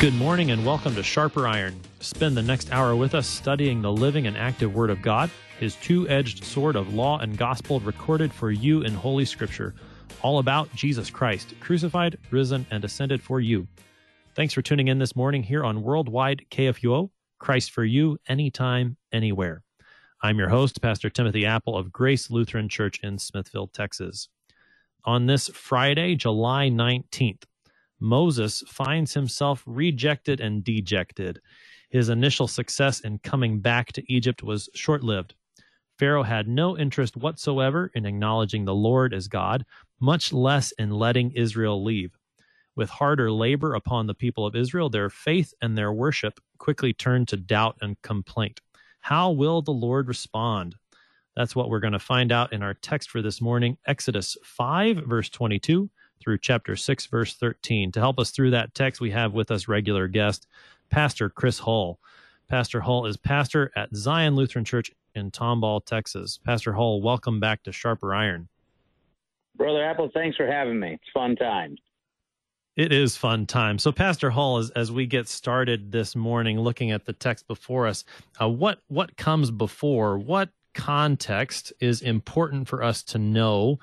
Good morning and welcome to Sharper Iron. Spend the next hour with us studying the living and active Word of God, His two-edged sword of law and gospel recorded for you in Holy Scripture, all about Jesus Christ, crucified, risen, and ascended for you. Thanks for tuning in this morning here on Worldwide KFUO, Christ for you, anytime, anywhere. I'm your host, Pastor Timothy Apple of Grace Lutheran Church in Smithville, Texas. On this Friday, July 19th, Moses finds himself rejected and dejected. His initial success in coming back to Egypt was short-lived. Pharaoh had no interest whatsoever in acknowledging the Lord as God, much less in letting Israel leave. With harder labor upon the people of Israel, their faith and their worship quickly turned to doubt and complaint. How will the Lord respond? That's what we're going to find out in our text for this morning, Exodus 5, verse 22, through chapter 6, verse 13. To help us through that text, we have with us regular guest, Pastor Chris Hull. Pastor Hull is pastor at Zion Lutheran Church in Tomball, Texas. Pastor Hull, welcome back to Sharper Iron. Brother Apple, thanks for having me. It's fun times. It is fun time. So, Pastor Hull, as we get started this morning looking at the text before us, what comes before? What context is important for us to know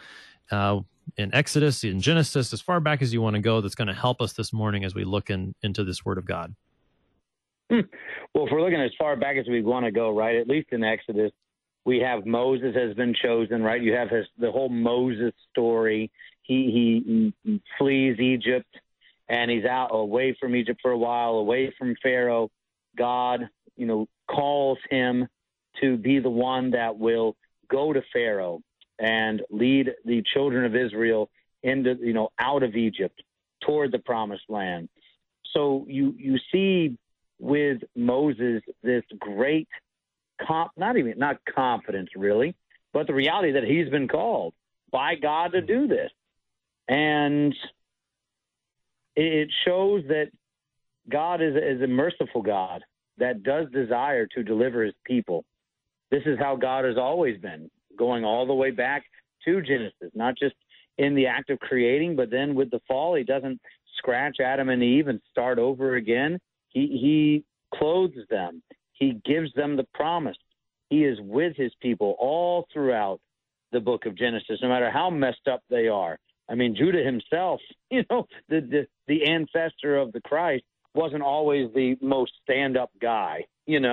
in Exodus, in Genesis, as far back as you want to go, that's going to help us this morning as we look into this Word of God? Well, if we're looking as far back as we want to go, right, at least in Exodus, we have Moses has been chosen, right? You have the whole Moses story. He flees Egypt, and he's out away from Egypt for a while, away from Pharaoh. God, calls him to be the one that will go to Pharaoh and lead the children of Israel into, out of Egypt toward the promised land. So you see with Moses this great, not confidence really, but the reality that he's been called by God to do this. And it shows that God is a merciful God that does desire to deliver his people. This is how God has always been, going all the way back to Genesis, not just in the act of creating, but then with the fall, he doesn't scratch Adam and Eve and start over again. He clothes them. He gives them the promise. He is with his people all throughout the book of Genesis, no matter how messed up they are. I mean, Judah himself, the ancestor of the Christ, wasn't always the most stand-up guy,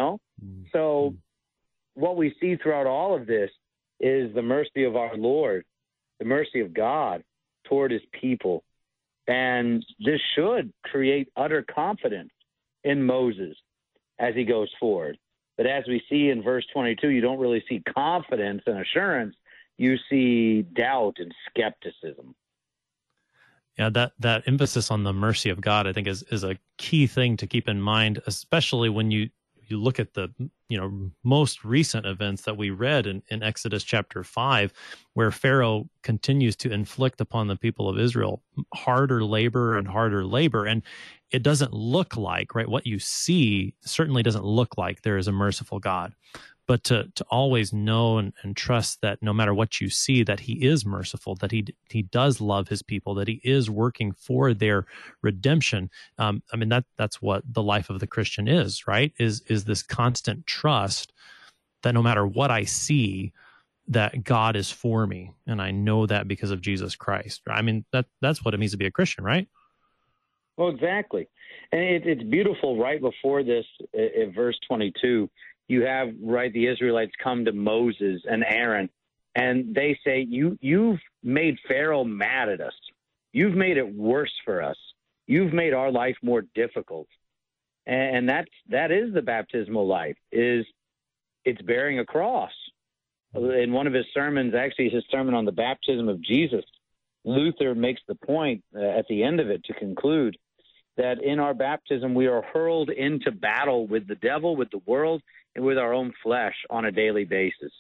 So what we see throughout all of this is the mercy of our Lord, the mercy of God toward his people. And this should create utter confidence in Moses as he goes forward. But as we see in verse 22, you don't really see confidence and assurance. You see doubt and skepticism. Yeah, that emphasis on the mercy of God, I think, is a key thing to keep in mind, especially when you look at the most recent events that we read in Exodus chapter 5, where Pharaoh continues to inflict upon the people of Israel harder labor. And it doesn't look like, right, what you see certainly doesn't look like there is a merciful God. But to always know and trust that no matter what you see, that he is merciful, that he does love his people, that he is working for their redemption. That's what the life of the Christian is, right? Is this constant trust that no matter what I see, that God is for me, and I know that because of Jesus Christ. I mean, that's what it means to be a Christian, right? Well, exactly. And it's beautiful right before this, in verse 22, you have, right, the Israelites come to Moses and Aaron, and they say, you've made Pharaoh mad at us. You've made it worse for us. You've made our life more difficult. And that is the baptismal life, it's bearing a cross. In one of his sermons, actually his sermon on the baptism of Jesus, Luther makes the point at the end of it to conclude that in our baptism we are hurled into battle with the devil, with the world, and with our own flesh on a daily basis.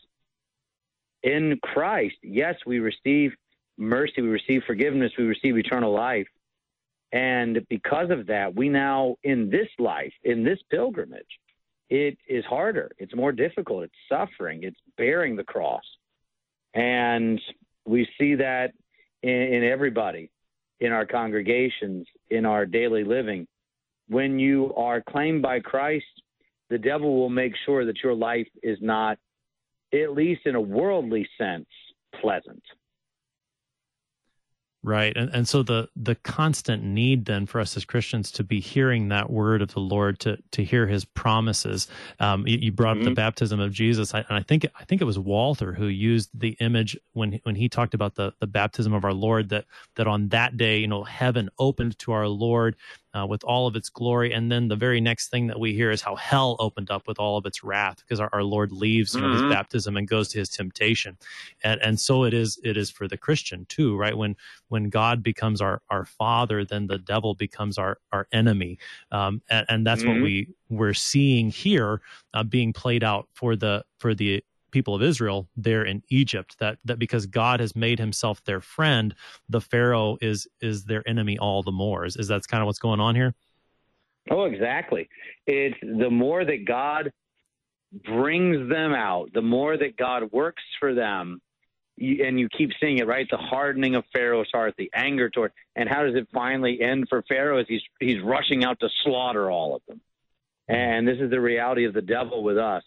In Christ, yes, we receive mercy, we receive forgiveness, we receive eternal life. And because of that, we now, in this life, in this pilgrimage, it is harder, it's more difficult, it's suffering, it's bearing the cross. And we see that in everybody, in our congregations, in our daily living, when you are claimed by Christ, the devil will make sure that your life is not, at least in a worldly sense, pleasant. Right. And so the constant need then for us as Christians to be hearing that word of the Lord, to hear his promises. You brought up the baptism of Jesus. And I think it was Walther who used the image when he talked about the baptism of our Lord, that on that day, heaven opened to our Lord with all of its glory. And then the very next thing that we hear is how hell opened up with all of its wrath, because our Lord leaves his baptism and goes to his temptation. And so it is for the Christian too, right? When God becomes our father, then the devil becomes our enemy. And that's what we're seeing here being played out for the people of Israel there in Egypt, that because God has made himself their friend, the Pharaoh is their enemy all the more. Is that's kind of what's going on here? Oh, exactly. It's the more that God brings them out, the more that God works for them. And you keep seeing it, right? The hardening of Pharaoh's heart, the anger toward, and how does it finally end for Pharaoh? As he's rushing out to slaughter all of them. And this is the reality of the devil with us.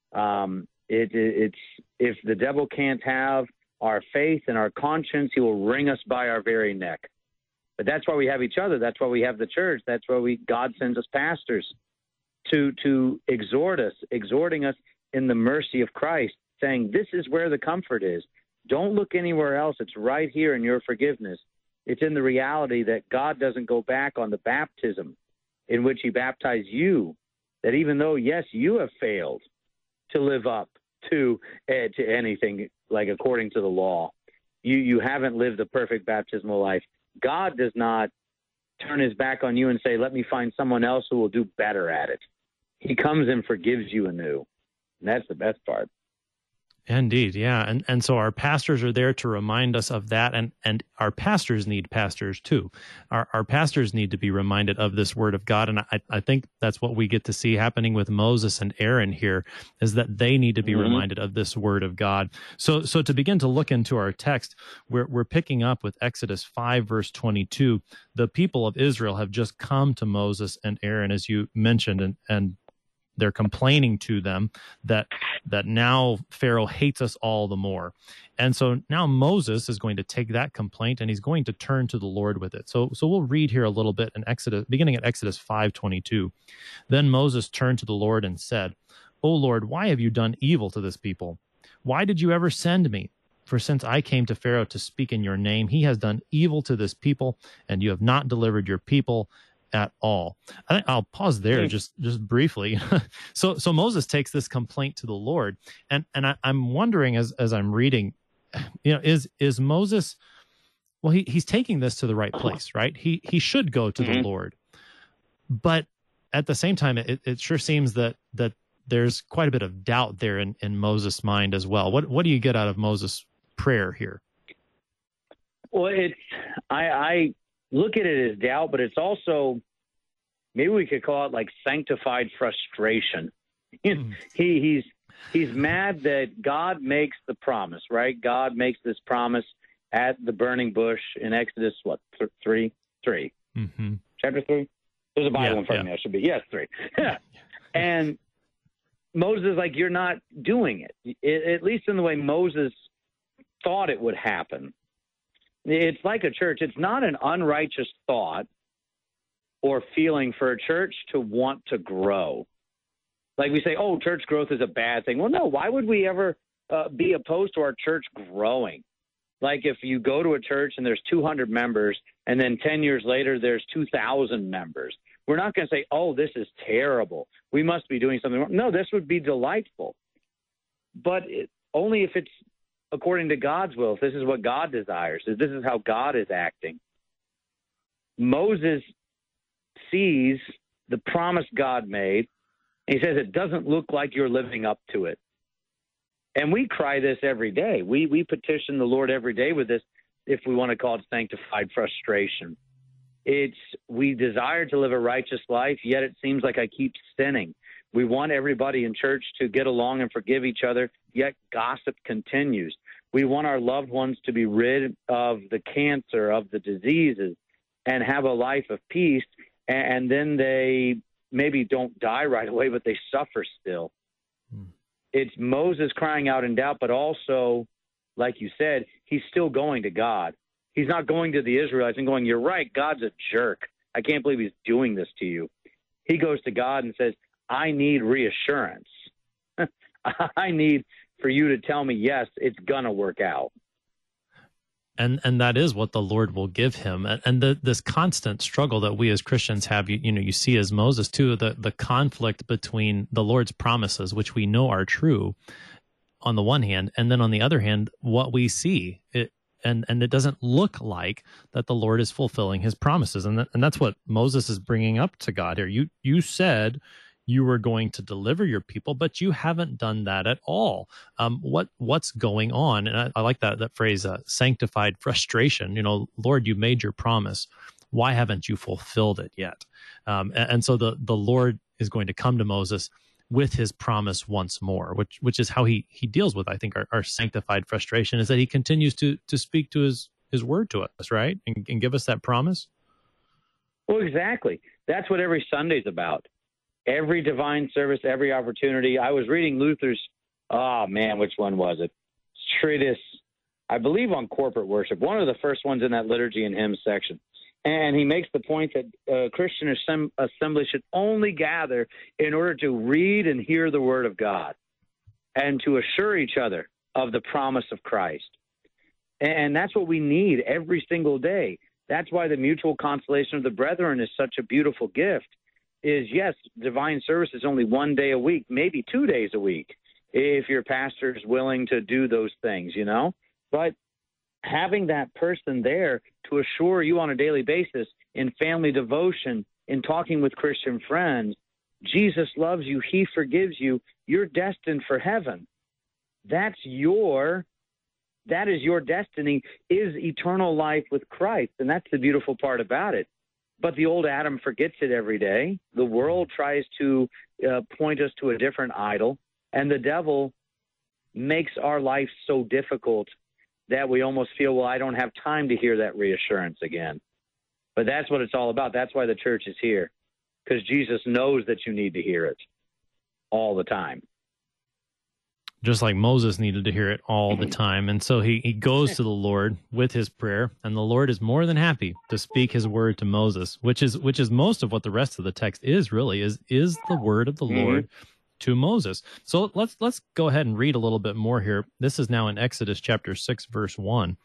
It's if the devil can't have our faith and our conscience, he will wring us by our very neck. But that's why we have each other. That's why we have the church. That's why God sends us pastors to exhort us, exhorting us in the mercy of Christ, saying this is where the comfort is. Don't look anywhere else. It's right here in your forgiveness. It's in the reality that God doesn't go back on the baptism in which he baptized you, that even though, yes, you have failed to live up to anything like according to the law, you haven't lived a perfect baptismal life. God does not turn his back on you and say, let me find someone else who will do better at it. He comes and forgives you anew. And that's the best part. Indeed, yeah. And so our pastors are there to remind us of that, and our pastors need pastors too. Our pastors need to be reminded of this word of God, and I think that's what we get to see happening with Moses and Aaron here, is that they need to be reminded of this word of God. So to begin to look into our text, we're picking up with Exodus 5, verse 22. The people of Israel have just come to Moses and Aaron, as you mentioned, and they're complaining to them that now Pharaoh hates us all the more. And so now Moses is going to take that complaint and he's going to turn to the Lord with it. So we'll read here a little bit in Exodus, beginning at Exodus 5:22. Then Moses turned to the Lord and said, O Lord, why have you done evil to this people? Why did you ever send me? For since I came to Pharaoh to speak in your name, he has done evil to this people, and you have not delivered your people at all. I think I'll pause there just briefly. So Moses takes this complaint to the Lord, and I'm wondering as I'm reading, is Moses? Well, he's taking this to the right place, right? He should go to the Lord, but at the same time, it sure seems that there's quite a bit of doubt there in Moses' mind as well. What do you get out of Moses' prayer here? Well, I look at it as doubt, but it's also, maybe we could call it like sanctified frustration. He's mad that God makes the promise, right? God makes this promise at the burning bush in Exodus, 3? Chapter 3? There's a Bible in front of me. I should be. Yes, 3. And Moses is like, you're not doing it, at least in the way Moses thought it would happen. It's like a church. It's not an unrighteous thought or feeling for a church to want to grow. Like we say, oh, church growth is a bad thing. Well, no, why would we ever be opposed to our church growing? Like if you go to a church and there's 200 members and then 10 years later there's 2,000 members, we're not going to say, oh, this is terrible. We must be doing something wrong. No, this would be delightful. But only if it's according to God's will, if this is what God desires, if this is how God is acting. Moses sees the promise God made, and he says it doesn't look like you're living up to it. And we cry this every day. We petition the Lord every day with this, if we want to call it sanctified frustration. We desire to live a righteous life, yet it seems like I keep sinning. We want everybody in church to get along and forgive each other, yet gossip continues. We want our loved ones to be rid of the cancer, of the diseases, and have a life of peace, and then they maybe don't die right away, but they suffer still. It's Moses crying out in doubt, but also, like you said, he's still going to God. He's not going to the Israelites and going, "You're right, God's a jerk. I can't believe he's doing this to you." He goes to God and says, "I need reassurance. I need for you to tell me, yes, it's going to work out." And that is what the Lord will give him. And this constant struggle that we as Christians have, you see as Moses too, the conflict between the Lord's promises, which we know are true on the one hand, and then on the other hand, what we see. And it doesn't look like that the Lord is fulfilling his promises. And that's what Moses is bringing up to God here. You said you were going to deliver your people, but you haven't done that at all. What's going on? And I like that phrase, sanctified frustration. Lord, you made your promise. Why haven't you fulfilled it yet? And so the Lord is going to come to Moses with his promise once more, which is how he deals with, I think, our sanctified frustration, is that he continues to speak to his word to us, right? And give us that promise. Well, exactly. That's what every Sunday's about. Every divine service, every opportunity. I was reading Luther's, which one was it? Treatise, I believe, on corporate worship. One of the first ones in that liturgy and hymn section. And he makes the point that Christian assembly should only gather in order to read and hear the word of God and to assure each other of the promise of Christ. And that's what we need every single day. That's why the mutual consolation of the brethren is such a beautiful gift. Is, yes, divine service is only one day a week, maybe 2 days a week, if your pastor is willing to do those things, But having that person there to assure you on a daily basis in family devotion, in talking with Christian friends, Jesus loves you, he forgives you, you're destined for heaven. That is your destiny, is eternal life with Christ. And that's the beautiful part about it. But the old Adam forgets it every day. The world tries to point us to a different idol, and the devil makes our life so difficult that we almost feel, well, I don't have time to hear that reassurance again. But that's what it's all about. That's why the church is here, because Jesus knows that you need to hear it all the time. Just like Moses needed to hear it all the time. And so he goes to the Lord with his prayer, and the Lord is more than happy to speak his word to Moses, which is most of what the rest of the text is the word of the Lord to Moses. So let's go ahead and read a little bit more here. This is now in Exodus chapter 6, verse 1.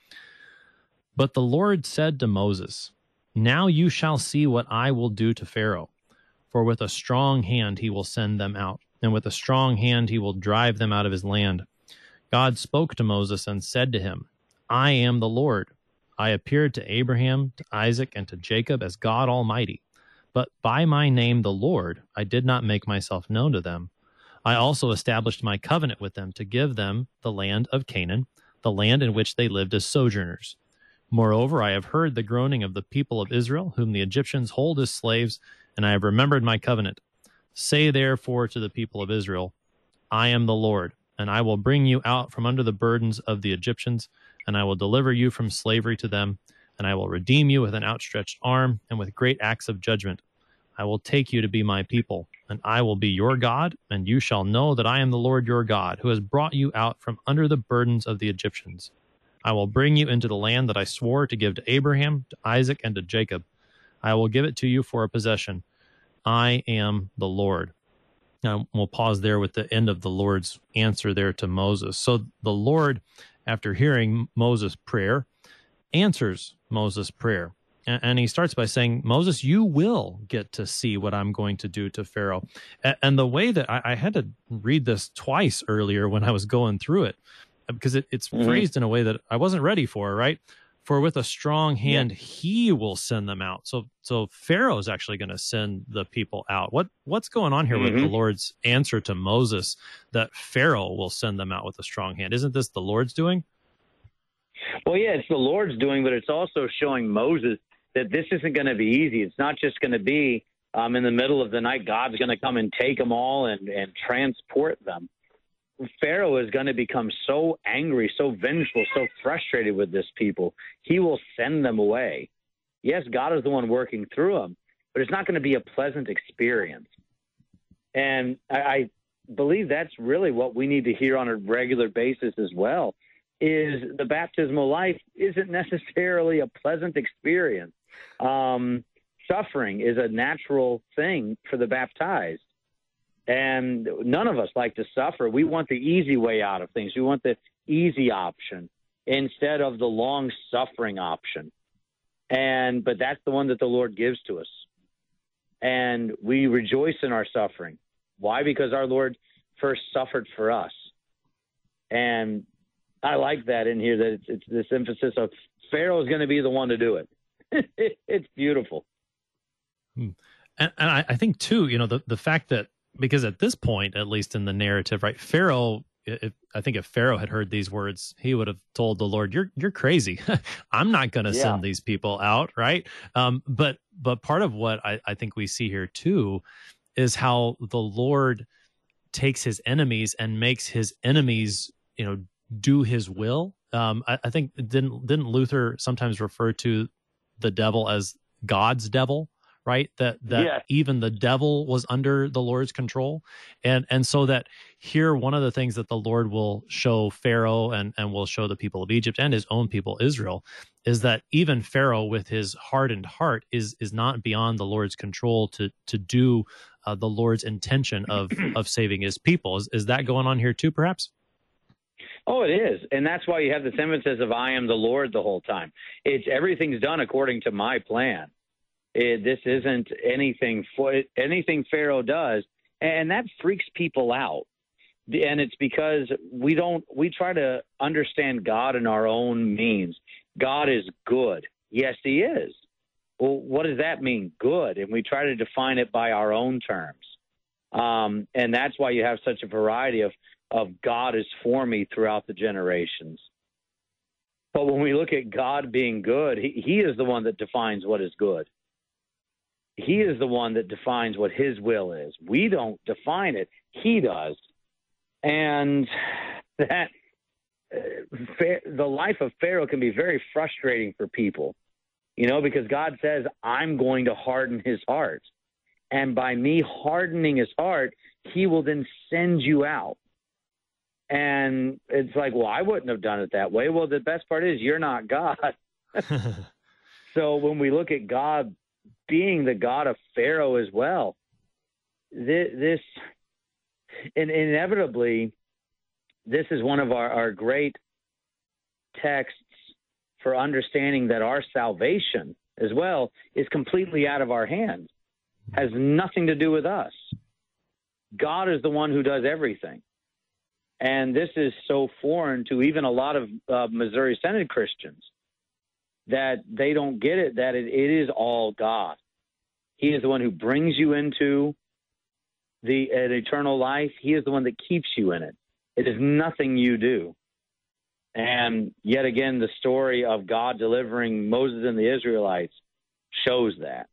But the Lord said to Moses, "Now you shall see what I will do to Pharaoh, for with a strong hand he will send them out, and with a strong hand he will drive them out of his land." God spoke to Moses and said to him, "I am the Lord. I appeared to Abraham, to Isaac, and to Jacob as God Almighty. But by my name, the Lord, I did not make myself known to them. I also established my covenant with them to give them the land of Canaan, the land in which they lived as sojourners. Moreover, I have heard the groaning of the people of Israel, whom the Egyptians hold as slaves, and I have remembered my covenant. Say therefore to the people of Israel, I am the Lord, and I will bring you out from under the burdens of the Egyptians, and I will deliver you from slavery to them, and I will redeem you with an outstretched arm and with great acts of judgment. I will take you to be my people, and I will be your God, and you shall know that I am the Lord your God, who has brought you out from under the burdens of the Egyptians. I will bring you into the land that I swore to give to Abraham, to Isaac, and to Jacob. I will give it to you for a possession. I am the Lord." Now, we'll pause there with the end of the Lord's answer there to Moses. So the Lord, after hearing Moses' prayer, answers Moses' prayer. And he starts by saying, Moses, you will get to see what I'm going to do to Pharaoh. And the way that I had to read this twice earlier when I was going through it, because it's phrased in a way that I wasn't ready for, right? For with a strong hand, he will send them out. So Pharaoh is actually going to send the people out. What's going on here with the Lord's answer to Moses that Pharaoh will send them out with a strong hand? Isn't this the Lord's doing? Well, yeah, it's the Lord's doing, but it's also showing Moses that this isn't going to be easy. It's not just going to be in the middle of the night, God's going to come and take them all and transport them. Pharaoh is going to become so angry, so vengeful, so frustrated with this people. He will send them away. Yes, God is the one working through them, but it's not going to be a pleasant experience. And I believe that's really what we need to hear on a regular basis as well, is the baptismal life isn't necessarily a pleasant experience. Suffering is a natural thing for the baptized. And none of us like to suffer. We want the easy way out of things. We want the easy option instead of the long suffering option. But that's the one that the Lord gives to us. And we rejoice in our suffering. Why? Because our Lord first suffered for us. And I like that in here, that it's this emphasis of Pharaoh is going to be the one to do it. It's beautiful. And I think too, the fact that, because at this point, at least in the narrative, right, Pharaoh, I think if Pharaoh had heard these words, he would have told the Lord, "You're crazy. I'm not going to send these people out," right? But part of what I think we see here too is how the Lord takes his enemies and makes his enemies, do his will. I think didn't Luther sometimes refer to the devil as God's devil? Right? That even the devil was under the Lord's control. And so that here, one of the things that the Lord will show Pharaoh and will show the people of Egypt and his own people, Israel, is that even Pharaoh with his hardened heart is not beyond the Lord's control to do the Lord's intention of saving his people. Is that going on here too, perhaps? Oh, it is. And that's why you have this emphasis of I am the Lord the whole time. It's everything's done according to my plan. This isn't anything Pharaoh does, and that freaks people out. And it's because we try to understand God in our own means. God is good. Yes, he is. Well, what does that mean, good? And we try to define it by our own terms. And that's why you have such a variety of God is for me throughout the generations. But when we look at God being good, he is the one that defines what is good. He is the one that defines what his will is. We don't define it. He does. And that the life of Pharaoh can be very frustrating for people, because God says, I'm going to harden his heart. And by me hardening his heart, he will then send you out. And it's like, well, I wouldn't have done it that way. Well, the best part is you're not God. So when we look at God being the God of Pharaoh as well, this inevitably, this is one of our great texts for understanding that our salvation as well is completely out of our hands, has nothing to do with us. God is the one who does everything. And this is so foreign to even a lot of Missouri Synod Christians, that they don't get it, that it is all God. He is the one who brings you into an eternal life. He is the one that keeps you in it. It is nothing you do. And yet again, the story of God delivering Moses and the Israelites shows that.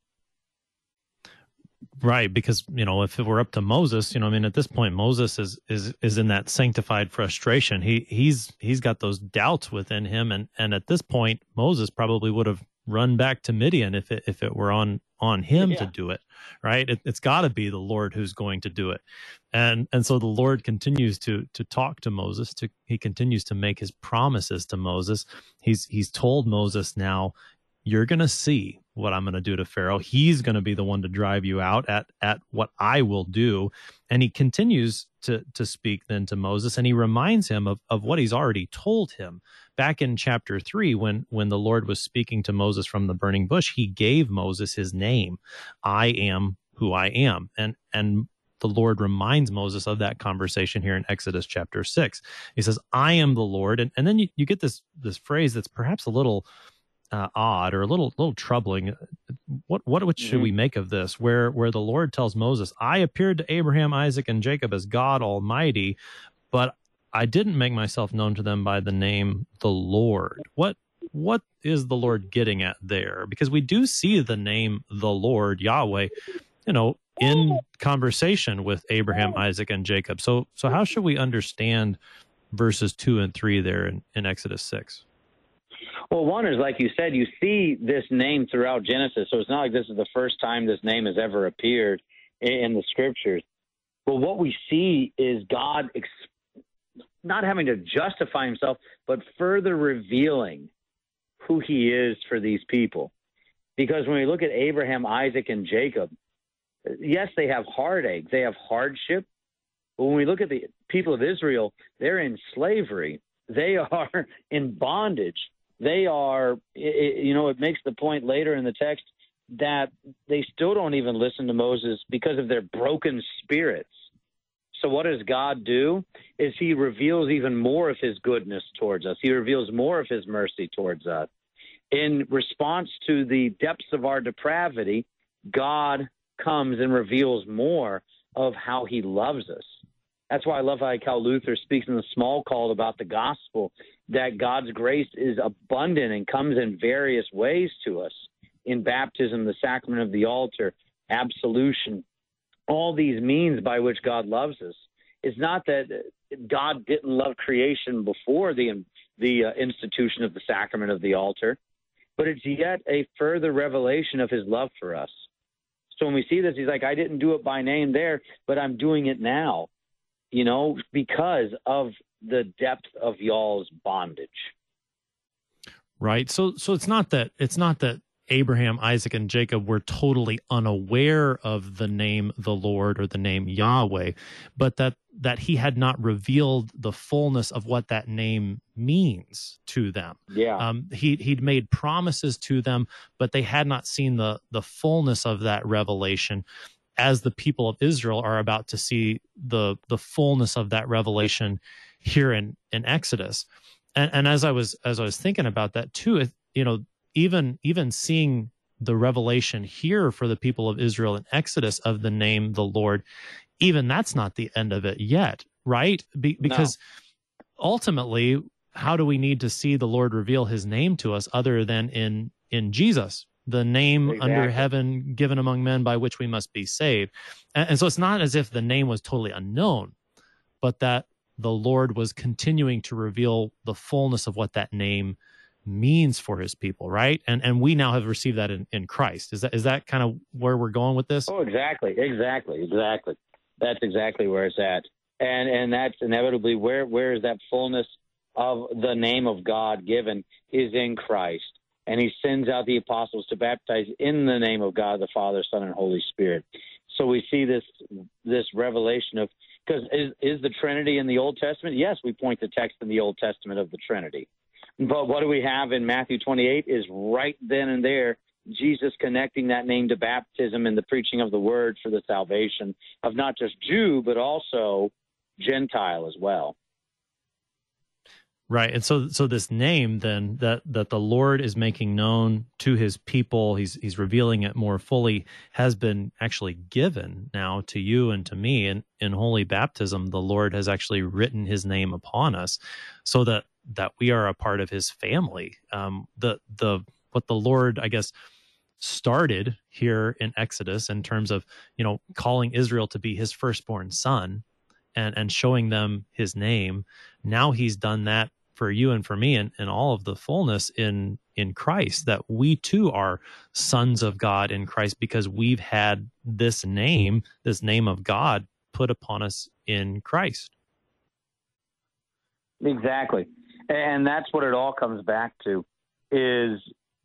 Right, because if it were up to Moses, at this point Moses is in that sanctified frustration. He's got those doubts within him, and at this point Moses probably would have run back to Midian if it were on him to do it. Right, it's got to be the Lord who's going to do it, and so the Lord continues to talk to Moses. He continues to make his promises to Moses. He's told Moses, now you're going to see what I'm going to do to Pharaoh. He's going to be the one to drive you out at what I will do. And he continues to speak then to Moses, and he reminds him of what he's already told him. Back in chapter 3, when the Lord was speaking to Moses from the burning bush, he gave Moses his name. I am who I am. And the Lord reminds Moses of that conversation here in Exodus chapter 6. He says, I am the Lord. And then you get this phrase that's perhaps a little odd or a little troubling. What should we make of this? Where the Lord tells Moses, I appeared to Abraham, Isaac, and Jacob as God Almighty, but I didn't make myself known to them by the name the Lord. What is the Lord getting at there? Because we do see the name the Lord, Yahweh, in conversation with Abraham, Isaac, and Jacob. So how should we understand verses 2 and 3 there in Exodus 6? Well, one is, like you said, you see this name throughout Genesis, so it's not like this is the first time this name has ever appeared in the scriptures. But what we see is God not having to justify himself, but further revealing who he is for these people. Because when we look at Abraham, Isaac, and Jacob, yes, they have heartache, they have hardship. But when we look at the people of Israel, they're in slavery. They are in bondage. They are, it makes the point later in the text that they still don't even listen to Moses because of their broken spirits. So what does God do? Is he reveals even more of his goodness towards us. He reveals more of his mercy towards us. In response to the depths of our depravity, God comes and reveals more of how he loves us. That's why I love how Luther speaks in the Small Call about the gospel, that God's grace is abundant and comes in various ways to us. In baptism, the sacrament of the altar, absolution, all these means by which God loves us. It's not that God didn't love creation before the institution of the sacrament of the altar, but it's yet a further revelation of his love for us. So when we see this, he's like, I didn't do it by name there, but I'm doing it now, because of the depth of y'all's bondage. Right. So it's not that Abraham, Isaac, and Jacob were totally unaware of the name the Lord or the name Yahweh, but that he had not revealed the fullness of what that name means to them. Yeah. He'd made promises to them, but they had not seen the fullness of that revelation, as the people of Israel are about to see the fullness of that revelation here in Exodus. And as I was thinking about that too, even seeing the revelation here for the people of Israel in Exodus of the name the Lord, even that's not the end of it yet, right? Because ultimately, how do we need to see the Lord reveal his name to us other than in Jesus, the name under heaven given among men by which we must be saved? And so it's not as if the name was totally unknown, but that the Lord was continuing to reveal the fullness of what that name means for his people, right? And we now have received that in Christ. Is that kind of where we're going with this? Oh, exactly. That's exactly where it's at. And that's inevitably where is that fullness of the name of God given is in Christ. And he sends out the apostles to baptize in the name of God, the Father, Son, and Holy Spirit. So we see this revelation of, because is the Trinity in the Old Testament? Yes, we point to text in the Old Testament of the Trinity. But what do we have in Matthew 28 is right then and there, Jesus connecting that name to baptism and the preaching of the word for the salvation of not just Jew, but also Gentile as well. Right. And so this name then that the Lord is making known to his people, he's revealing it more fully, has been actually given now to you and to me. And in holy baptism, the Lord has actually written his name upon us so that we are a part of his family. What the Lord, I guess, started here in Exodus in terms of, calling Israel to be his firstborn son and showing them his name. Now he's done that for you and for me and all of the fullness in Christ, that we too are sons of God in Christ because we've had this name of God put upon us in Christ. Exactly. And that's what it all comes back to, is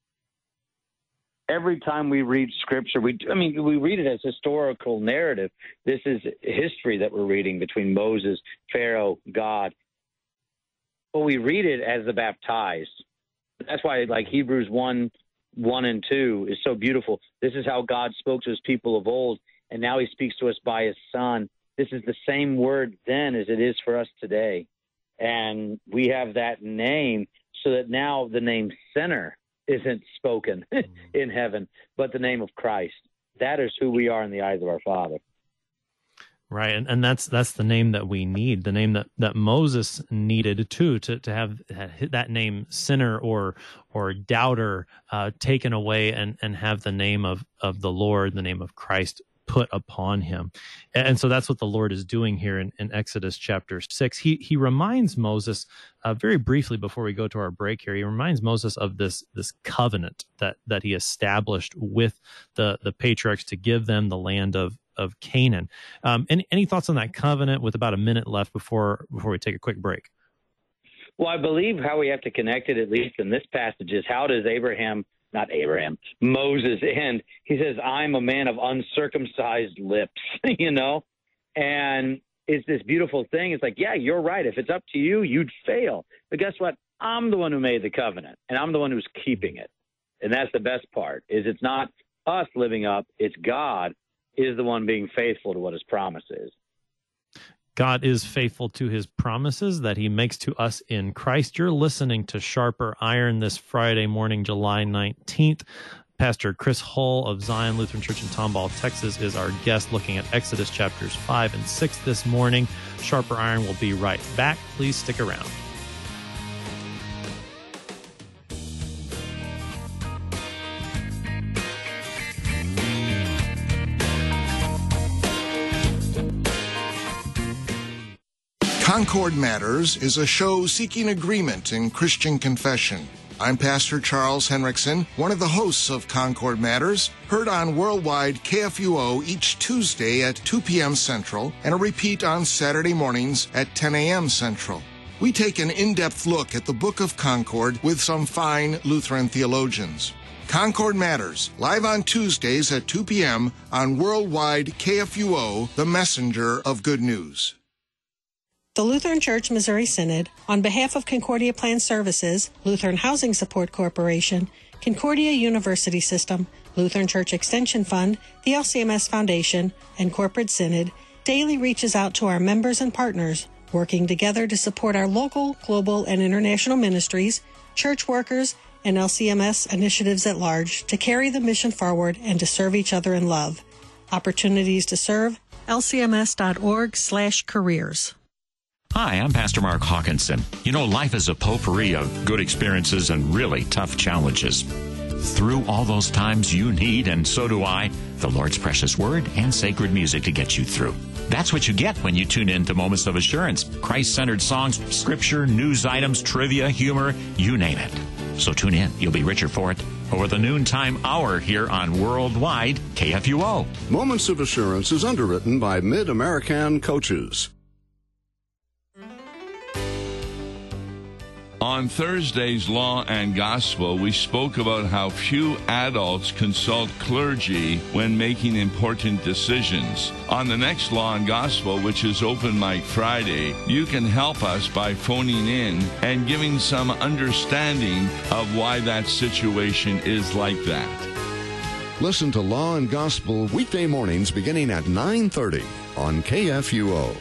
every time we read Scripture, we read it as historical narrative. This is history that we're reading between Moses, Pharaoh, God. But we read it as the baptized. That's why, like, Hebrews 1 and 2 is so beautiful. This is how God spoke to his people of old, and now he speaks to us by his Son. This is the same word then as it is for us today. And we have that name so that now the name sinner isn't spoken in heaven, but the name of Christ. That is who we are in the eyes of our Father. Right. And that's the name that we need, the name that Moses needed too, to have that name sinner or doubter taken away and have the name of the Lord, the name of Christ put upon him. And so that's what the Lord is doing here in Exodus chapter 6. He reminds Moses, very briefly before we go to our break here, he reminds Moses of this covenant that he established with the patriarchs to give them the land of Canaan. Any thoughts on that covenant with about a minute left before we take a quick break? Well, I believe how we have to connect it, at least in this passage, is how does Moses end? He says, I'm a man of uncircumcised lips, and it's this beautiful thing. It's like, yeah, you're right. If it's up to you, you'd fail. But guess what? I'm the one who made the covenant, and I'm the one who's keeping it. And that's the best part, is it's not us living up, it's God is the one being faithful to what his promise is. God is faithful to his promises that he makes to us in Christ. You're listening to Sharper Iron this Friday morning, July 19th. Pastor Chris Hull of Zion Lutheran Church in Tomball, Texas, is our guest, looking at Exodus chapters 5 and 6 this morning. Sharper Iron will be right back. Please stick around. Concord Matters is a show seeking agreement in Christian confession. I'm Pastor Charles Henriksen, one of the hosts of Concord Matters, heard on worldwide KFUO each Tuesday at 2 p.m. Central and a repeat on Saturday mornings at 10 a.m. Central. We take an in-depth look at the Book of Concord with some fine Lutheran theologians. Concord Matters, live on Tuesdays at 2 p.m. on worldwide KFUO, the messenger of good news. The Lutheran Church Missouri Synod, on behalf of Concordia Plan Services, Lutheran Housing Support Corporation, Concordia University System, Lutheran Church Extension Fund, the LCMS Foundation, and Corporate Synod, daily reaches out to our members and partners, working together to support our local, global, and international ministries, church workers, and LCMS initiatives at large to carry the mission forward and to serve each other in love. Opportunities to serve, lcms.org/careers. Hi, I'm Pastor Mark Hawkinson. You know, life is a potpourri of good experiences and really tough challenges. Through all those times, you need, and so do I, the Lord's precious word and sacred music to get you through. That's what you get when you tune in to Moments of Assurance. Christ-centered songs, scripture, news items, trivia, humor, you name it. So tune in. You'll be richer for it over the noontime hour here on Worldwide KFUO. Moments of Assurance is underwritten by Mid-American Coaches. On Thursday's Law and Gospel, we spoke about how few adults consult clergy when making important decisions. On the next Law and Gospel, which is Open Mic Friday, you can help us by phoning in and giving some understanding of why that situation is like that. Listen to Law and Gospel weekday mornings beginning at 9:30 on KFUO.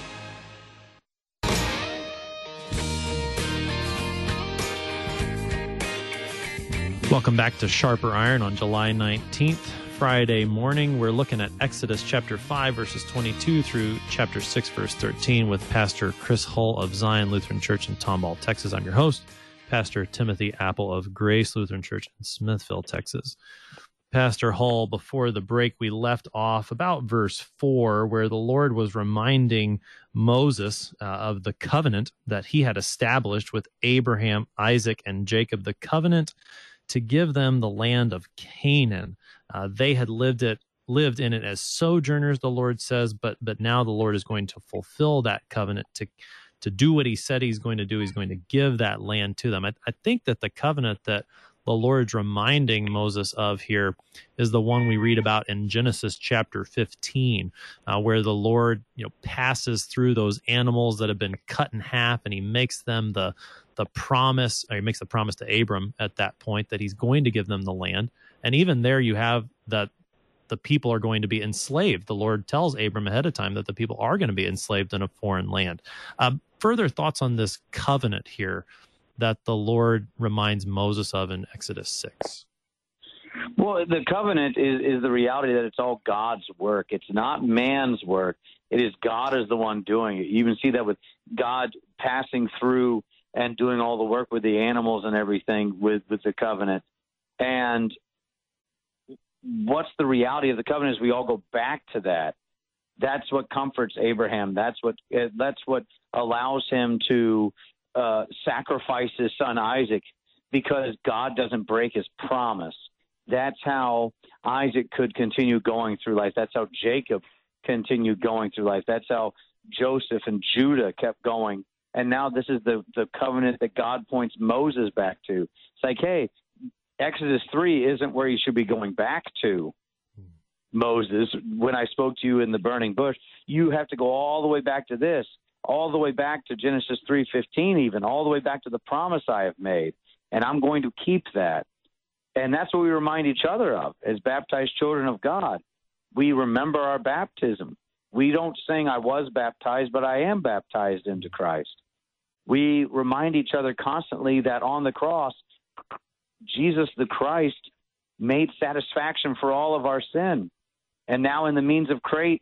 Welcome back to Sharper Iron on July 19th, Friday morning. We're looking at Exodus chapter 5, verses 22 through chapter 6, verse 13 with Pastor Chris Hull of Zion Lutheran Church in Tomball, Texas. I'm your host, Pastor Timothy Apple of Grace Lutheran Church in Smithville, Texas. Pastor Hull, before the break, we left off about verse 4, where the Lord was reminding Moses of the covenant that he had established with Abraham, Isaac, and Jacob, the covenant to give them the land of Canaan. They had lived in it as sojourners, the Lord says, but now the Lord is going to fulfill that covenant to do what he said he's going to do. He's going to give that land to them. I think that the covenant that the Lord's reminding Moses of here is the one we read about in Genesis chapter 15, where the Lord passes through those animals that have been cut in half, and he makes them the promise, or he makes the promise to Abram at that point that he's going to give them the land. And even there you have that the people are going to be enslaved. The Lord tells Abram ahead of time that the people are going to be enslaved in a foreign land. Further thoughts on this covenant here that the Lord reminds Moses of in Exodus 6? Well, the covenant is the reality that it's all God's work. It's not man's work. It is God is the one doing it. You even see that with God passing through and doing all the work with the animals and everything with the covenant. And what's the reality of the covenant is we all go back to that. That's what comforts Abraham. That's what allows him to sacrifice his son Isaac, because God doesn't break his promise. That's how Isaac could continue going through life. That's how Jacob continued going through life. That's how Joseph and Judah kept going. And now this is the covenant that God points Moses back to. It's like, hey, Exodus 3 isn't where you should be going back to, Moses. When I spoke to you in the burning bush, you have to go all the way back to this, all the way back to Genesis 3:15, even all the way back to the promise I have made. And I'm going to keep that. And that's what we remind each other of as baptized children of God. We remember our baptism. We don't sing, I was baptized, but I am baptized into Christ. We remind each other constantly that on the cross, Jesus the Christ made satisfaction for all of our sin. And now in the means of grace,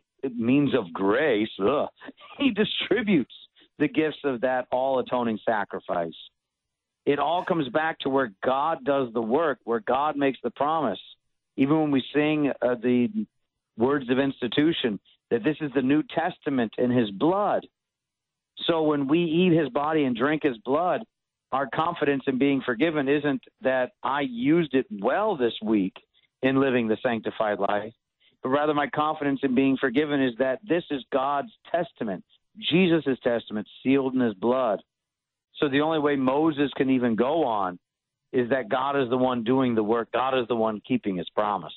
he distributes the gifts of that all-atoning sacrifice. It all comes back to where God does the work, where God makes the promise. Even when we sing the words of institution, that this is the New Testament in his blood. So when we eat his body and drink his blood, our confidence in being forgiven isn't that I used it well this week in living the sanctified life, but rather my confidence in being forgiven is that this is God's testament, Jesus' testament, sealed in his blood. So the only way Moses can even go on is that God is the one doing the work. God is the one keeping his promise.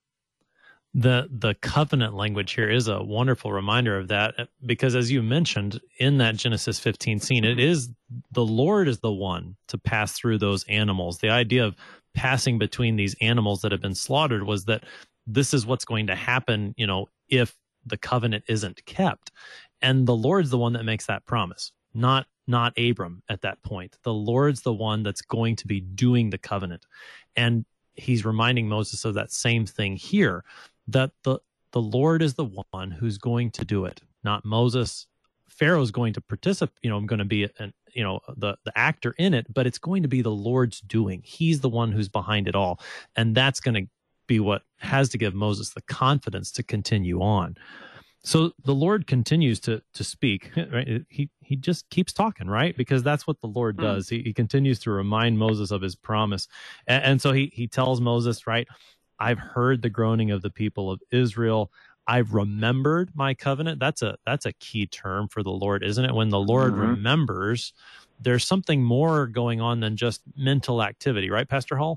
The covenant language here is a wonderful reminder of that, because as you mentioned in that Genesis 15 scene, it is the Lord is the one to pass through those animals. The idea of passing between these animals that have been slaughtered was that this is what's going to happen, if the covenant isn't kept. And the Lord's the one that makes that promise, not Abram at that point. The Lord's the one that's going to be doing the covenant. And he's reminding Moses of that same thing here, that the Lord is the one who's going to do it, not Moses. Pharaoh's going to participate, going to be the actor in it, but it's going to be the Lord's doing. He's the one who's behind it all. And that's going to be what has to give Moses the confidence to continue on. So the Lord continues to speak, right? He just keeps talking, right? Because that's what the Lord does. He continues to remind Moses of his promise. And so he tells Moses, right, I've heard the groaning of the people of Israel. I've remembered my covenant. That's a key term for the Lord, isn't it? When the Lord remembers, there's something more going on than just mental activity, right, Pastor Hall?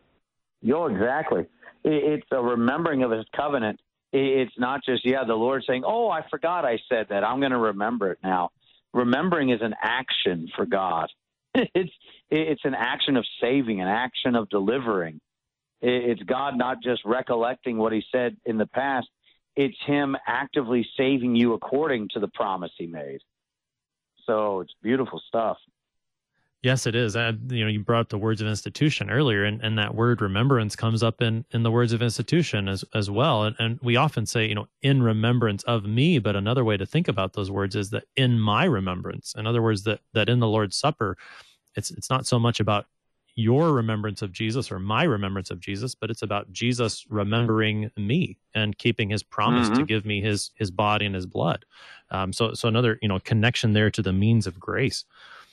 Exactly. It's a remembering of his covenant. It's not just, the Lord saying, oh, I forgot I said that. I'm going to remember it now. Remembering is an action for God. It's an action of saving, an action of delivering. It's God not just recollecting what he said in the past. It's him actively saving you according to the promise he made. So it's beautiful stuff. Yes, it is. You brought up the words of institution earlier, and that word remembrance comes up in the words of institution as well. And we often say, in remembrance of me, but another way to think about those words is that in my remembrance. In other words, that in the Lord's Supper, it's not so much about your remembrance of Jesus or my remembrance of Jesus, but it's about Jesus remembering me and keeping his promise to give me his body and his blood. So another, connection there to the means of grace.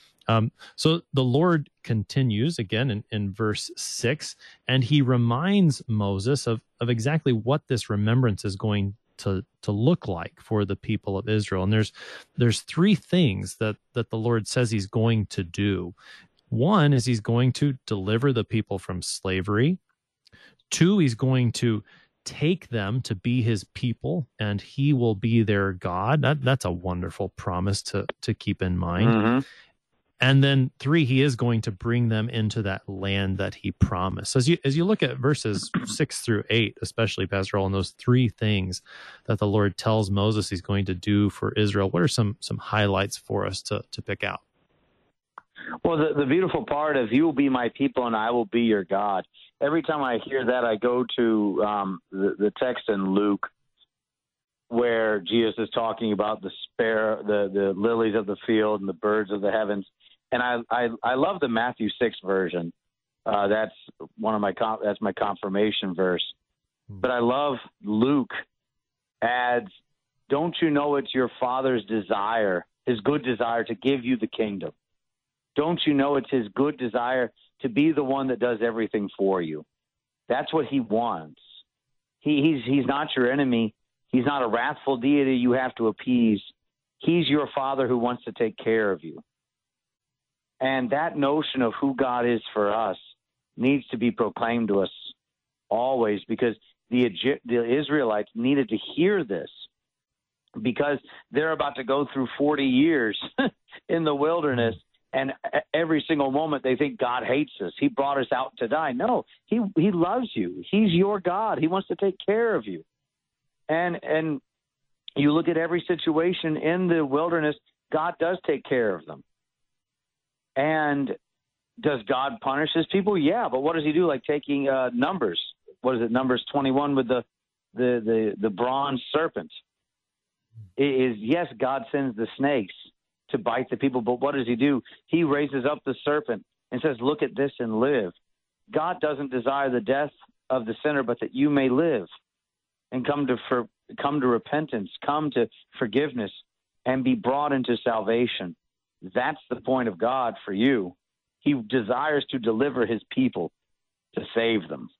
So the Lord continues again in verse 6, and he reminds Moses of exactly what this remembrance is going to look like for the people of Israel. And there's three things that the Lord says he's going to do. One is he's going to deliver the people from slavery. Two, he's going to take them to be his people, and he will be their God. That's a wonderful promise to keep in mind. And then 3, he is going to bring them into that land that he promised. As you look at verses 6 through 8, especially, Pastor Hall, and those 3 things that the Lord tells Moses he's going to do for Israel, what are some highlights for us to pick out? Well, the beautiful part of you will be my people and I will be your God. Every time I hear that, I go to the text in Luke where Jesus is talking about the lilies of the field and the birds of the heavens. And I love the Matthew 6 version. That's my confirmation verse. But I love Luke adds, don't you know it's your Father's desire, his good desire to give you the kingdom? Don't you know it's his good desire to be the one that does everything for you? That's what he wants. He's not your enemy. He's not a wrathful deity you have to appease. He's your Father who wants to take care of you. And that notion of who God is for us needs to be proclaimed to us always, because the Israelites needed to hear this, because they're about to go through 40 years in the wilderness, and every single moment they think God hates us. He brought us out to die. No, he loves you. He's your God. He wants to take care of you. And you look at every situation in the wilderness, God does take care of them. And does God punish his people? Yeah, but what does he do? Like taking Numbers. What is it? Numbers 21 with the bronze serpent. It is, yes, God sends the snakes to bite the people, but what does he do? He raises up the serpent and says, look at this and live. God doesn't desire the death of the sinner, but that you may live and come to repentance, come to forgiveness, and be brought into salvation. That's the point of God for you. He desires to deliver his people, to save them.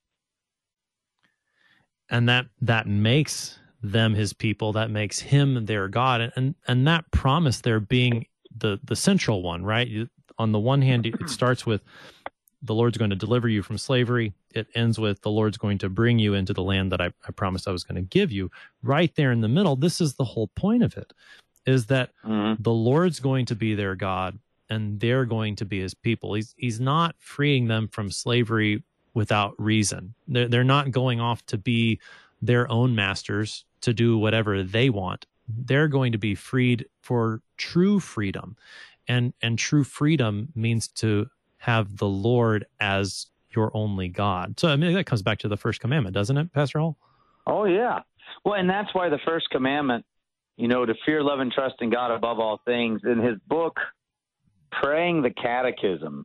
And that makes them his people, that makes him their God. And that promise there being the central one, right? On the one hand, it starts with the Lord's going to deliver you from slavery. It ends with the Lord's going to bring you into the land that I promised I was going to give you. Right there in the middle, this is the whole point of it, is that the Lord's going to be their God and they're going to be his people. He's not freeing them from slavery without reason. They're not going off to be their own masters, to do whatever they want. They're going to be freed for true freedom. And true freedom means to have the Lord as your only God. So, I mean, that comes back to the first commandment, doesn't it, Pastor Hall? Oh, yeah. Well, and that's why the first commandment, to fear, love, and trust in God above all things. In his book, Praying the Catechism,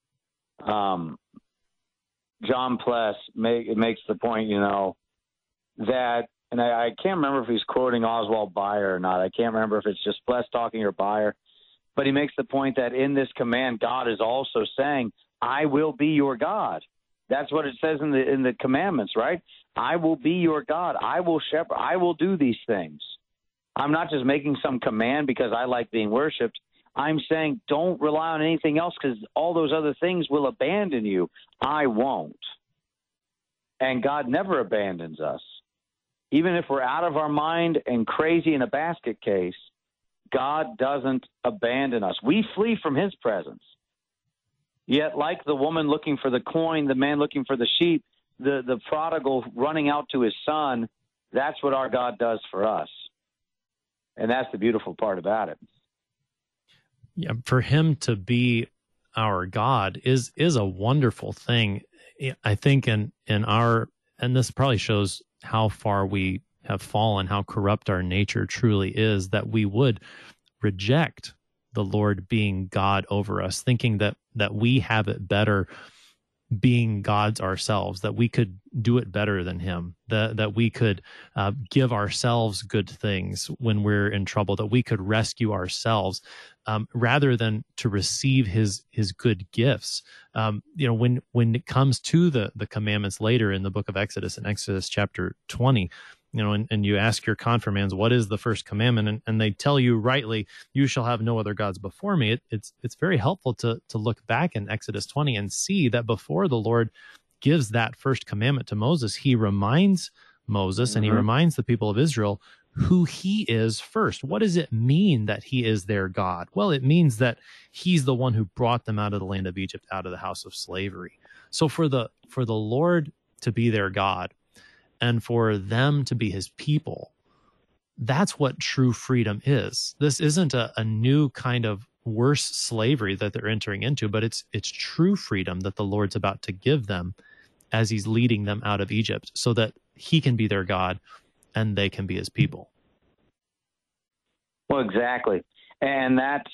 John Pless makes the point, that, and I can't remember if he's quoting Oswald Bayer or not. I can't remember if it's just Pless talking or Bayer, but he makes the point that in this command, God is also saying, I will be your God. That's what it says in the commandments, right? I will be your God. I will shepherd. I will do these things. I'm not just making some command because I like being worshipped. I'm saying don't rely on anything else, because all those other things will abandon you. I won't. And God never abandons us. Even if we're out of our mind and crazy in a basket case, God doesn't abandon us. We flee from his presence. Yet, like the woman looking for the coin, the man looking for the sheep, the prodigal running out to his son, that's what our God does for us. And that's the beautiful part about it. Yeah, for him to be our God is a wonderful thing. I think in our, and this probably shows how far we have fallen, how corrupt our nature truly is, that we would reject the Lord being God over us, thinking that we have it better being gods ourselves, that we could do it better than him, that we could give ourselves good things when we're in trouble, that we could rescue ourselves rather than to receive his good gifts. When it comes to the commandments later in the book of Exodus, in Exodus chapter 20, and you ask your confirmands, what is the first commandment? And they tell you rightly, you shall have no other gods before me. It's very helpful to look back in Exodus 20 and see that before the Lord gives that first commandment to Moses, he reminds Moses and he reminds the people of Israel who he is first. What does it mean that he is their God? Well, it means that he's the one who brought them out of the land of Egypt, out of the house of slavery. So for the Lord to be their God, and for them to be his people, that's what true freedom is. This isn't a new kind of worse slavery that they're entering into, but it's true freedom that the Lord's about to give them as he's leading them out of Egypt, so that he can be their God and they can be his people. Well, exactly. And that's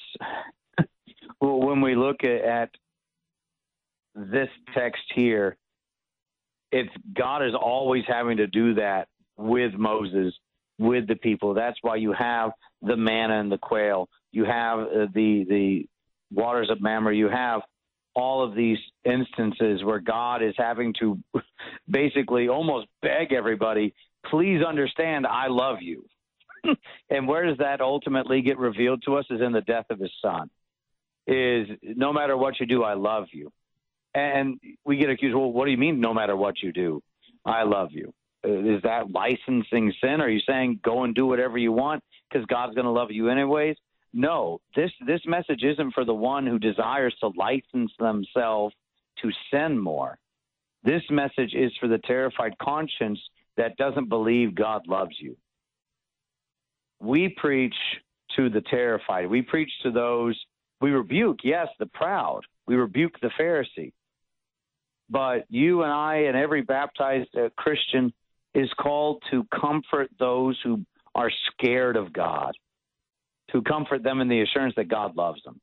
when we look at this text here, It's God is always having to do that with Moses, with the people. That's why you have the manna and the quail. You have the waters of Mamre. You have all of these instances where God is having to basically almost beg everybody, please understand, I love you. And where does that ultimately get revealed to us is in the death of his son. Is no matter what you do, I love you. And we get accused, well, what do you mean no matter what you do, I love you? Is that licensing sin? Are you saying go and do whatever you want because God's going to love you anyways? No, this message isn't for the one who desires to license themselves to sin more. This message is for the terrified conscience that doesn't believe God loves you. We preach to the terrified. We preach to those, we rebuke, yes, the proud. We rebuke the Pharisee. But you and I and every baptized Christian is called to comfort those who are scared of God, to comfort them in the assurance that God loves them.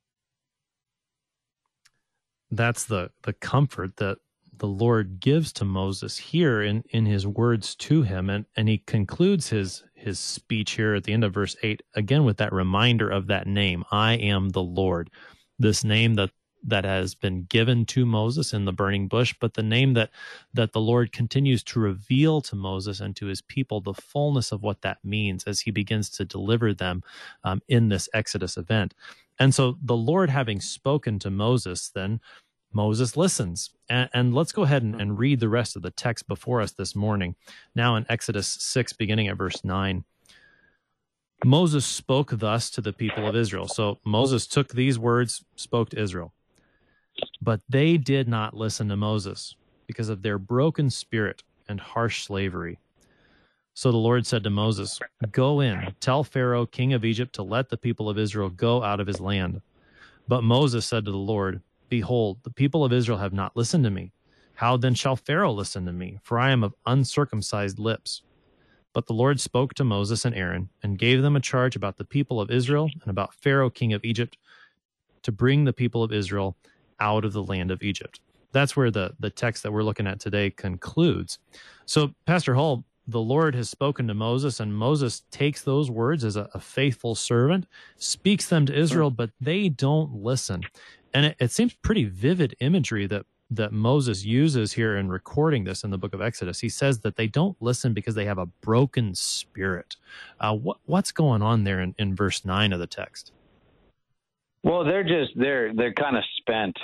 That's the comfort that the Lord gives to Moses here in his words to him. And he concludes his speech here at the end of verse 8, again with that reminder of that name, I am the Lord, this name that has been given to Moses in the burning bush, but the name that the Lord continues to reveal to Moses and to his people the fullness of what that means as he begins to deliver them in this Exodus event. And so the Lord having spoken to Moses, then Moses listens. And let's go ahead and read the rest of the text before us this morning. Now in Exodus 6, beginning at verse 9. Moses spoke thus to the people of Israel. So Moses took these words, spoke to Israel. But they did not listen to Moses because of their broken spirit and harsh slavery. So the Lord said to Moses, go in, tell Pharaoh, king of Egypt, to let the people of Israel go out of his land. But Moses said to the Lord, behold, the people of Israel have not listened to me. How then shall Pharaoh listen to me? For I am of uncircumcised lips. But the Lord spoke to Moses and Aaron and gave them a charge about the people of Israel and about Pharaoh, king of Egypt, to bring the people of Israel out of the land of Egypt. That's where the text that we're looking at today concludes. So, Pastor Hull, the Lord has spoken to Moses, and Moses takes those words as a faithful servant, speaks them to Israel, but they don't listen. And it seems pretty vivid imagery that Moses uses here in recording this in the book of Exodus. He says that they don't listen because they have a broken spirit. What's going on there in verse 9 of the text? Well, they're kind of spent.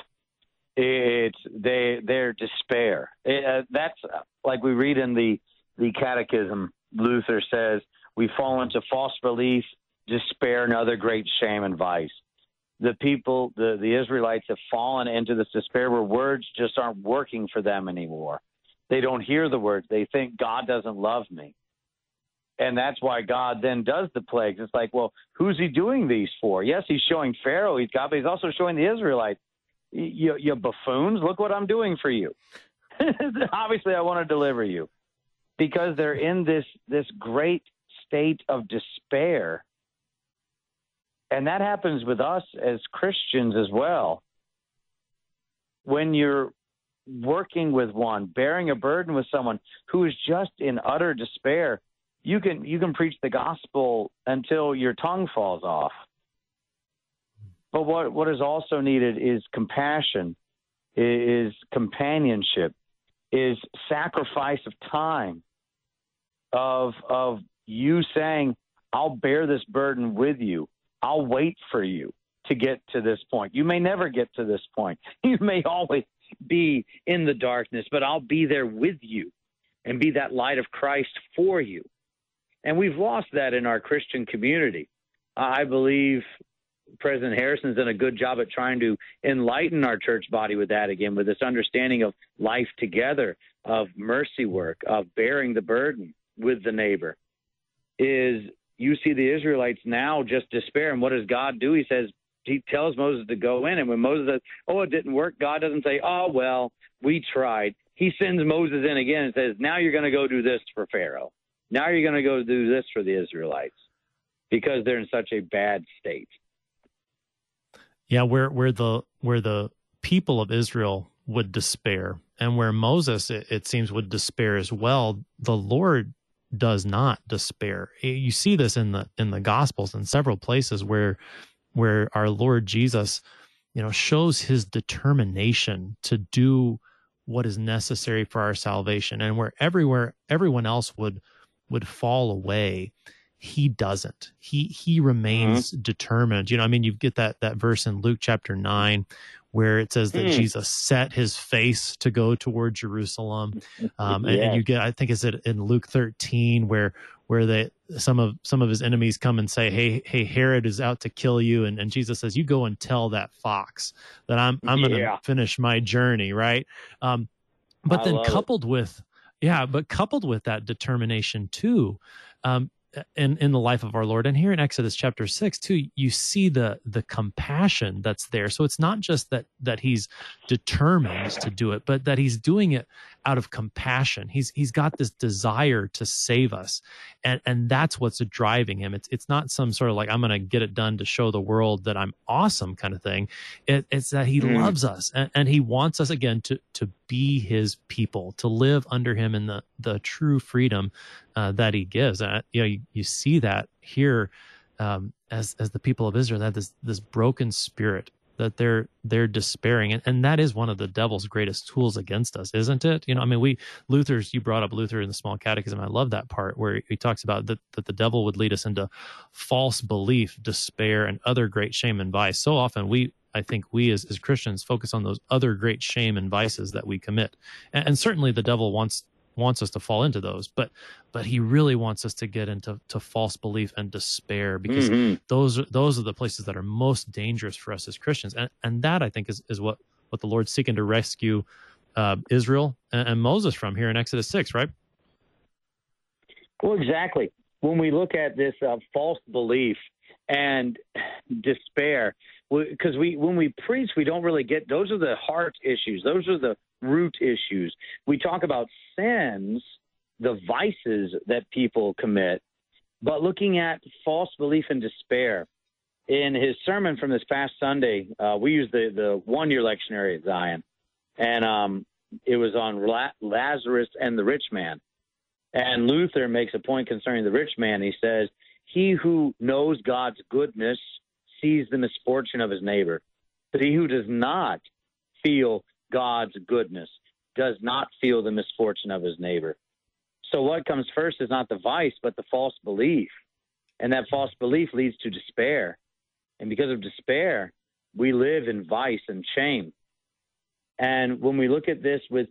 They're despair. That's like we read in the Catechism. Luther says we fall into false belief, despair, and other great shame and vice. The people, the Israelites, have fallen into this despair where words just aren't working for them anymore. They don't hear the words. They think God doesn't love me. And that's why God then does the plagues. It's like, well, who's he doing these for? Yes, he's showing Pharaoh he's God, but he's also showing the Israelites. You buffoons, look what I'm doing for you. Obviously, I want to deliver you. Because they're in this great state of despair. And that happens with us as Christians as well. When you're working with one, bearing a burden with someone who is just in utter despair, you can preach the gospel until your tongue falls off. But what is also needed is compassion, is companionship, is sacrifice of time, of you saying, I'll bear this burden with you. I'll wait for you to get to this point. You may never get to this point. You may always be in the darkness, but I'll be there with you and be that light of Christ for you. And we've lost that in our Christian community. I believe President Harrison's done a good job at trying to enlighten our church body with that again, with this understanding of life together, of mercy work, of bearing the burden with the neighbor. Is you see the Israelites now just despair. And what does God do? He tells Moses to go in. And when Moses says, oh, it didn't work, God doesn't say, oh, well, we tried. He sends Moses in again and says, now you're going to go do this for Pharaoh. Now you're going to go do this for the Israelites because they're in such a bad state. Yeah, where the people of Israel would despair, and where Moses, it seems, would despair as well, the Lord does not despair. You see this in the Gospels in several places where our Lord Jesus, shows his determination to do what is necessary for our salvation, and where everyone else would fall away, he doesn't. He remains determined. You get that verse in Luke chapter 9 where it says that Jesus set his face to go toward Jerusalem. And you get, I think it's in Luke 13 where some of his enemies come and say, hey, Herod is out to kill you. And Jesus says, you go and tell that fox that I'm going to finish my journey. Right. But then coupled with that determination too, in the life of our Lord, and here in Exodus chapter 6 too, you see the compassion that's there. So it's not just that he's determined to do it, but that he's doing it out of compassion. He's got this desire to save us, and that's what's driving him. It's not some sort of like, I'm going to get it done to show the world that I'm awesome kind of thing. It's that he loves us, and he wants us again to be his people, to live under him in the true freedom that he gives. You see that here as the people of Israel had this broken spirit, that they're despairing, and that is one of the devil's greatest tools against us, isn't it? Luther's, you brought up Luther in the Small Catechism. I love that part where he talks about that the devil would lead us into false belief, despair, and other great shame and vice. So often I think we as Christians focus on those other great shame and vices that we commit, and certainly the devil wants us to fall into those, but he really wants us to get into false belief and despair, because those are the places that are most dangerous for us as Christians, and that I think is what the Lord's seeking to rescue Israel and Moses from here in Exodus 6, right? Well, exactly. When we look at this false belief and despair, because when we preach, we don't really get, those are the heart issues. Those are the root issues. We talk about sins, the vices that people commit, but looking at false belief and despair. In his sermon from this past Sunday, we used the one-year lectionary at Zion, and it was on Lazarus and the rich man. And Luther makes a point concerning the rich man. He says, he who knows God's goodness sees the misfortune of his neighbor, but he who does not feel God's goodness does not feel the misfortune of his neighbor. So what comes first is not the vice, but the false belief. And that false belief leads to despair. And because of despair, we live in vice and shame. And when we look at this with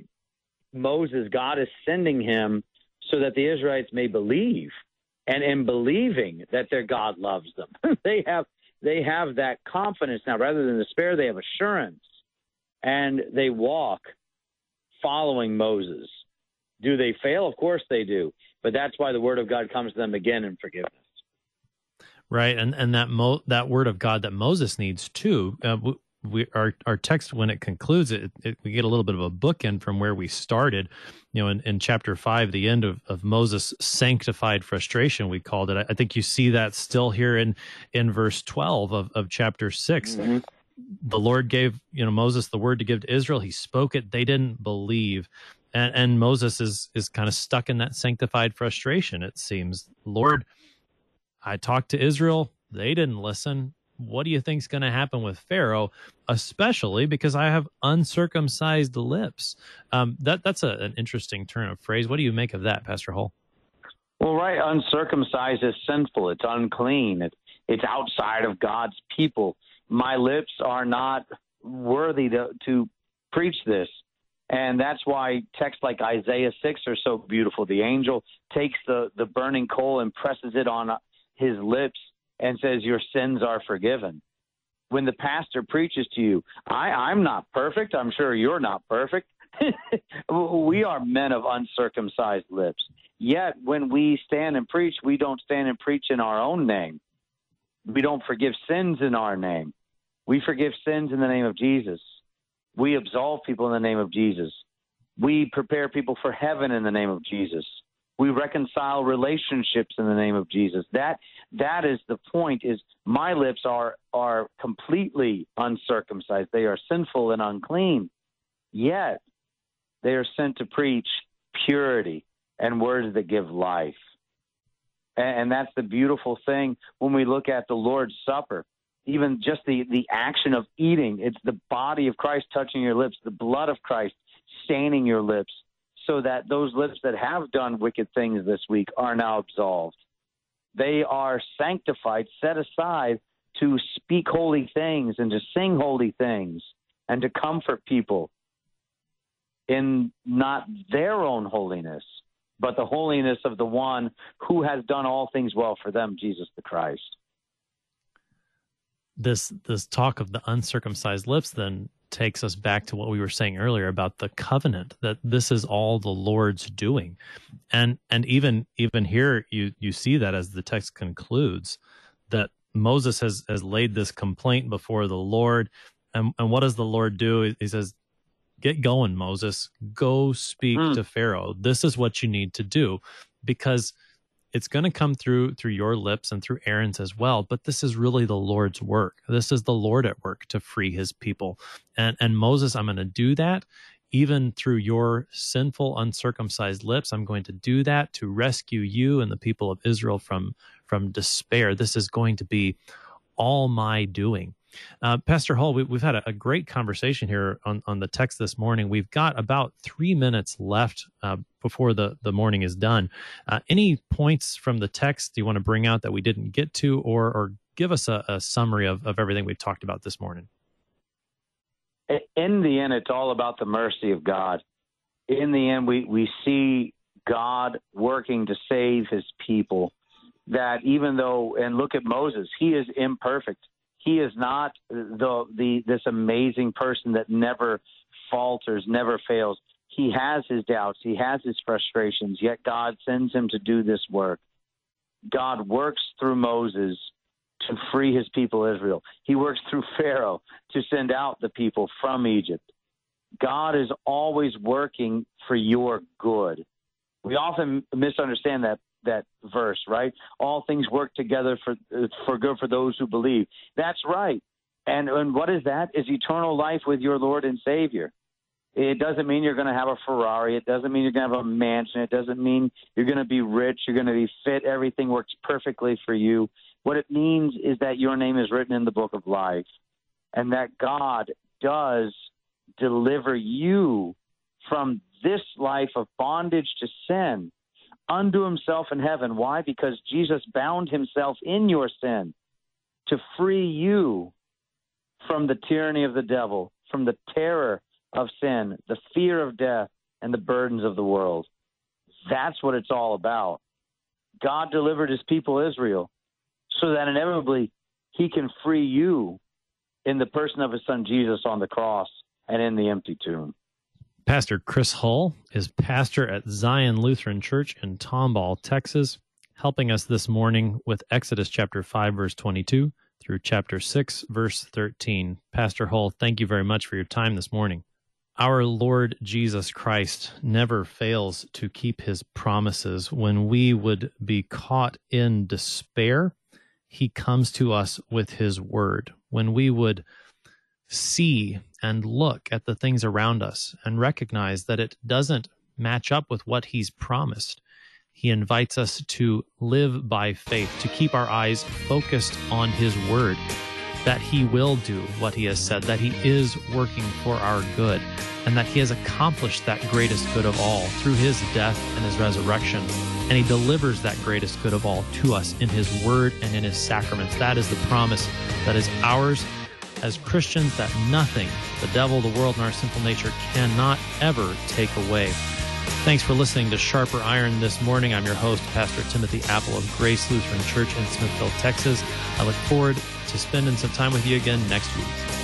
Moses, God is sending him so that the Israelites may believe. And in believing that their God loves them, they have that confidence now. Rather than despair, they have assurance. And they walk following Moses. Do they fail? Of course they do. But that's why the word of God comes to them again in forgiveness. Right, and that word of God that Moses needs too. Our text, when it concludes, we get a little bit of a bookend from where we started. In chapter 5, the end of Moses' sanctified frustration, we called it. I think you see that still here in verse 12 of chapter 6. Mm-hmm. The Lord gave Moses the word to give to Israel. He spoke it. They didn't believe. And Moses is kind of stuck in that sanctified frustration, it seems. Lord, I talked to Israel. They didn't listen. What do you think is going to happen with Pharaoh, especially because I have uncircumcised lips? That's an interesting turn of phrase. What do you make of that, Pastor Hull? Well, right, uncircumcised is sinful. It's unclean. It's outside of God's people. My lips are not worthy to preach this. And that's why texts like Isaiah 6 are so beautiful. The angel takes the burning coal and presses it on his lips and says, your sins are forgiven. When the pastor preaches to you, I'm not perfect. I'm sure you're not perfect. We are men of uncircumcised lips. Yet when we stand and preach, we don't stand and preach in our own name. We don't forgive sins in our name. We forgive sins in the name of Jesus. We absolve people in the name of Jesus. We prepare people for heaven in the name of Jesus. We reconcile relationships in the name of Jesus. That is the point, is my lips are completely uncircumcised. They are sinful and unclean. yet they are sent to preach purity and words that give life. And that's the beautiful thing when we look at the Lord's Supper. Even just the action of eating, it's the body of Christ touching your lips, the blood of Christ staining your lips, so that those lips that have done wicked things this week are now absolved. They are sanctified, set aside to speak holy things and to sing holy things and to comfort people in not their own holiness, but the holiness of the one who has done all things well for them, Jesus the Christ. This talk of the uncircumcised lips then takes us back to what we were saying earlier about the covenant, that this is all the Lord's doing. And even here you see that as the text concludes, that Moses has laid this complaint before the Lord. And what does the Lord do? He says, get going, Moses. Go speak to Pharaoh. This is what you need to do, because it's going to come through your lips and through Aaron's as well. But this is really the Lord's work. This is the Lord at work to free his people. And Moses, I'm going to do that even through your sinful, uncircumcised lips. I'm going to do that to rescue you and the people of Israel from despair. This is going to be all my doing. Pastor Hull, we've had a great conversation here on the text this morning. We've got about 3 minutes left before the morning is done. Any points from the text you want to bring out that we didn't get to, or give us a summary of everything we've talked about this morning? In the end, it's all about the mercy of God. In the end, we see God working to save his people. That even though, and look at Moses, he is imperfect. He is not this amazing person that never falters, never fails. He has his doubts. He has his frustrations, yet God sends him to do this work. God works through Moses to free his people Israel. He works through Pharaoh to send out the people from Egypt. God is always working for your good. We often misunderstand that verse, right? All things work together for good for those who believe. That's right. And what is that? Is eternal life with your Lord and Savior. It doesn't mean you're going to have a Ferrari. It doesn't mean you're going to have a mansion. It doesn't mean you're going to be rich. You're going to be fit. Everything works perfectly for you. What it means is that your name is written in the book of life, and that God does deliver you from this life of bondage to sin unto himself in heaven. Why? Because Jesus bound himself in your sin to free you from the tyranny of the devil, from the terror of sin, the fear of death, and the burdens of the world. That's what it's all about. God delivered his people Israel so that inevitably he can free you in the person of his son Jesus on the cross and in the empty tomb. Pastor Chris Hull is pastor at Zion Lutheran Church in Tomball, Texas, helping us this morning with Exodus chapter 5, verse 22 through chapter 6, verse 13. Pastor Hull, thank you very much for your time this morning. Our Lord Jesus Christ never fails to keep his promises. When we would be caught in despair, he comes to us with his word. When we would see and look at the things around us and recognize that it doesn't match up with what he's promised, he invites us to live by faith, to keep our eyes focused on his word, that he will do what he has said, that he is working for our good, and that he has accomplished that greatest good of all through his death and his resurrection. And he delivers that greatest good of all to us in his word and in his sacraments. That is the promise that is ours as Christians, that nothing, the devil, the world, and our sinful nature cannot ever take away. Thanks for listening to Sharper Iron this morning. I'm your host, Pastor Timothy Apple of Grace Lutheran Church in Smithville, Texas. I look forward to spending some time with you again next week.